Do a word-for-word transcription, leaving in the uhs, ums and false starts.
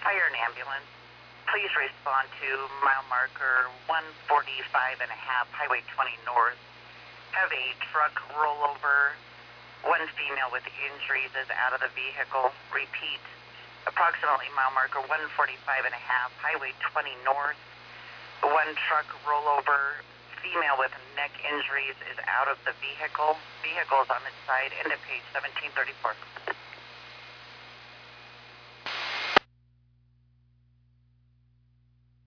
fire and ambulance. Please respond to mile marker one forty-five and a half, Highway twenty North. Have a truck rollover. One female with injuries is out of the vehicle. Repeat, approximately mile marker one forty-five and a half, Highway twenty North. One truck rollover. Female with neck injuries is out of the vehicle. Vehicle is on its side. End of page seventeen thirty-four.